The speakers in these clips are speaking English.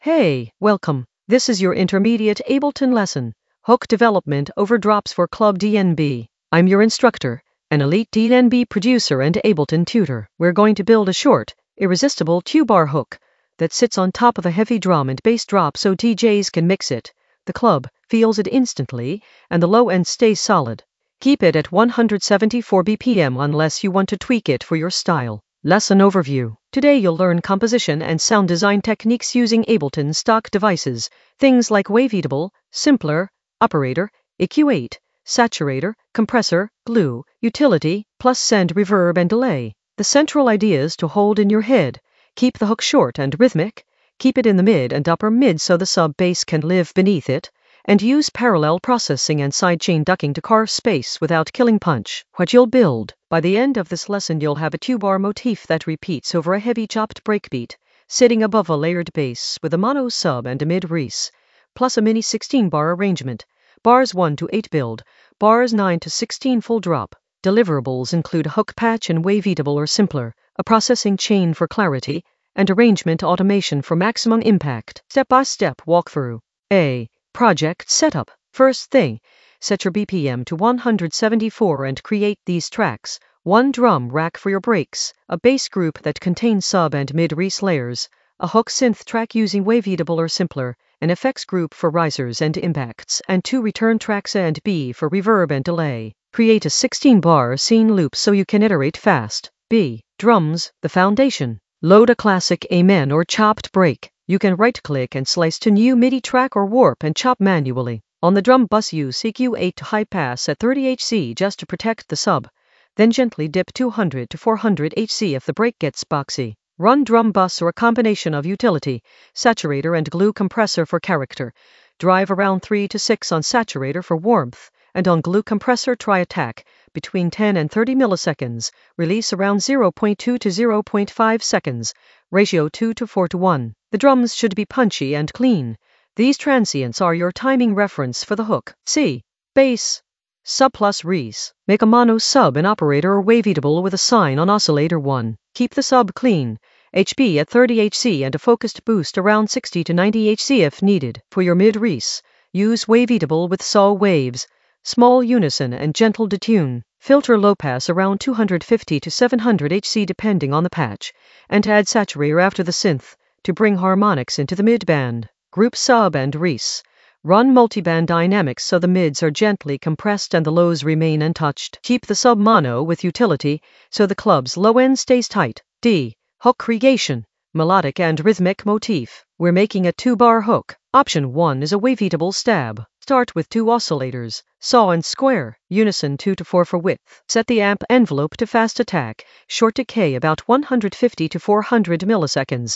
Hey, welcome. This is your intermediate Ableton lesson, Hook Development over Drops for Club DNB. I'm your instructor, an elite DNB producer and Ableton tutor. We're going to build a short, irresistible two-bar hook that sits on top of a heavy drum and bass drop so DJs can mix it. The club feels it instantly, and the low end stays solid. Keep it at 174 BPM unless you want to tweak it for your style. Lesson overview. Today you'll learn composition and sound design techniques using Ableton stock devices, things like Waveatable, Simpler, Operator, EQ8, Saturator, Compressor, Glue, Utility, plus Send, Reverb and Delay. The central ideas to hold in your head. Keep the hook short and rhythmic, keep it in the mid and upper mid so the sub-bass can live beneath it, and use parallel processing and sidechain ducking to carve space without killing punch. What you'll build. By the end of this lesson you'll have a two-bar motif that repeats over a heavy chopped breakbeat, sitting above a layered bass with a mono sub and a mid-res, plus a mini 16-bar arrangement. Bars 1 to 8 build, bars 9 to 16 full drop. Deliverables include a hook patch and Waveatable or Simpler, a processing chain for clarity, and arrangement automation for maximum impact. Step-by-step walkthrough. A. Project setup. First thing, set your BPM to 174 and create these tracks. One drum rack for your breaks, a bass group that contains sub and mid-res layers, a hook synth track using Waveatable or Simpler, an effects group for risers and impacts, and 2 return tracks A and B for reverb and delay. Create a 16-bar scene loop so you can iterate fast. B. Drums, the foundation. Load a classic Amen or chopped break. You can right-click and slice to new MIDI track or warp and chop manually. On the drum bus use EQ8 to high pass at 30 Hz just to protect the sub. Then gently dip 200 to 400 Hz if the break gets boxy. Run drum bus or a combination of utility, saturator and glue compressor for character. Drive around 3 to 6 on saturator for warmth, and on glue compressor try attack between 10 and 30 milliseconds, release around 0.2 to 0.5 seconds, ratio 2 to 4 to 1. The drums should be punchy and clean. These transients are your timing reference for the hook. C. Bass. Sub plus res. Make a mono sub in Operator or Waveatable with a sign on oscillator 1. Keep the sub clean. HB at 30 Hz and a focused boost around 60 to 90 Hz if needed. For your mid-res, use Waveatable with saw waves, small unison and gentle detune. Filter low pass around 250 to 700 Hz depending on the patch, and add saturator after the synth to bring harmonics into the mid-band. Group sub and res. Run multiband dynamics so the mids are gently compressed and the lows remain untouched. Keep the sub mono with utility so the club's low end stays tight. D. Hook creation. Melodic and rhythmic motif. We're making a 2-bar hook. Option 1 is a Waveatable stab. Start with 2 oscillators, saw and square, unison 2 to 4 for width. Set the amp envelope to fast attack, short decay about 150 to 400 milliseconds.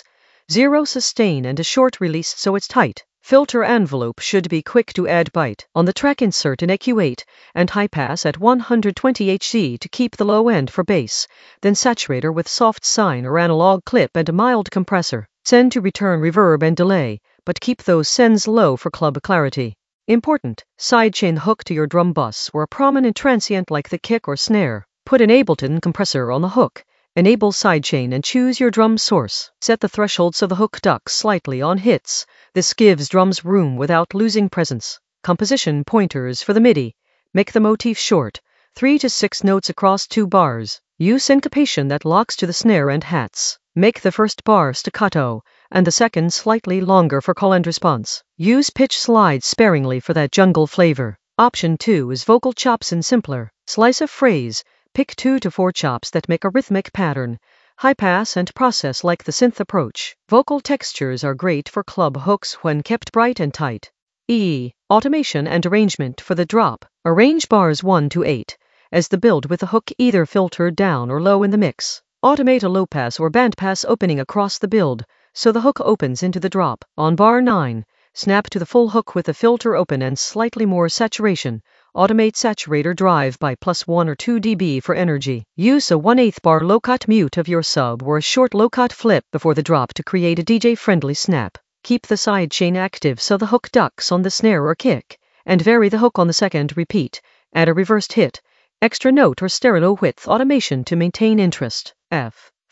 0 sustain and a short release so it's tight. Filter envelope should be quick to add bite. On the track insert an EQ8 and high pass at 120 Hz to keep the low end for bass, then saturator with soft sine or analog clip and a mild compressor. Send to return reverb and delay, but keep those sends low for club clarity. Important, sidechain hook to your drum bus or a prominent transient like the kick or snare. Put an Ableton compressor on the hook. Enable sidechain and choose your drum source. Set the threshold so the hook ducks slightly on hits. This gives drums room without losing presence. Composition pointers for the MIDI. Make the motif short, 3 to 6 notes across 2 bars. Use syncopation that locks to the snare and hats. Make the first bar staccato, and the second slightly longer for call and response. Use pitch slides sparingly for that jungle flavor. Option 2 is vocal chops in Simpler. Slice a phrase. Pick 2 to 4 chops that make a rhythmic pattern. High pass and process like the synth approach. Vocal textures are great for club hooks when kept bright and tight. E. Automation and arrangement for the drop. Arrange bars 1 to 8 as the build with the hook either filtered down or low in the mix. Automate a low pass or band pass opening across the build so the hook opens into the drop. On bar 9, snap to the full hook with the filter open and slightly more saturation. Automate saturator drive by plus 1 or 2 dB for energy. Use a 1/8 bar low-cut mute of your sub or a short low-cut flip before the drop to create a DJ-friendly snap. Keep the sidechain active so the hook ducks on the snare or kick, and vary the hook on the second repeat. Add a reversed hit, extra note or stereo width automation to maintain interest. F.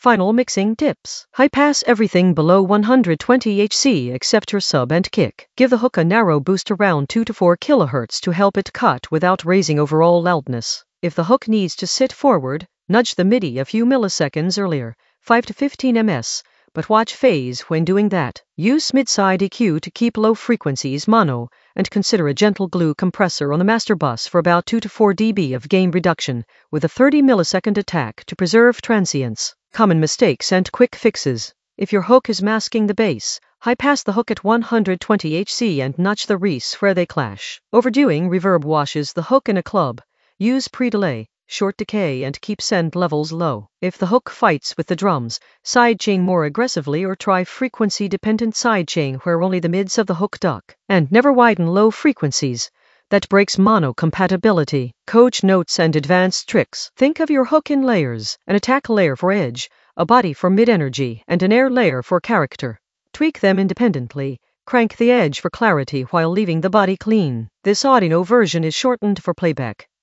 Final mixing tips. High pass everything below 120 Hz except your sub and kick. Give the hook a narrow boost around 2 to 4 kHz to help it cut without raising overall loudness. If the hook needs to sit forward, nudge the MIDI a few milliseconds earlier, 5 to 15 ms, but watch phase when doing that. Use mid-side EQ to keep low frequencies mono, and consider a gentle glue compressor on the master bus for about 2 to 4 dB of gain reduction, with a 30 millisecond attack to preserve transients. Common mistakes and quick fixes. If your hook is masking the bass, high pass the hook at 120 Hz and notch the res where they clash. Overdoing reverb washes the hook in a club. Use pre-delay, short decay, and keep send levels low. If the hook fights with the drums, sidechain more aggressively or try frequency-dependent sidechain where only the mids of the hook duck. And never widen low frequencies. That breaks mono compatibility. Coach notes and advanced tricks. Think of your hook in layers: an attack layer for edge, a body for mid-energy, and an air layer for character. Tweak them independently. Crank the edge for clarity while leaving the body clean. This audio version is shortened for playback.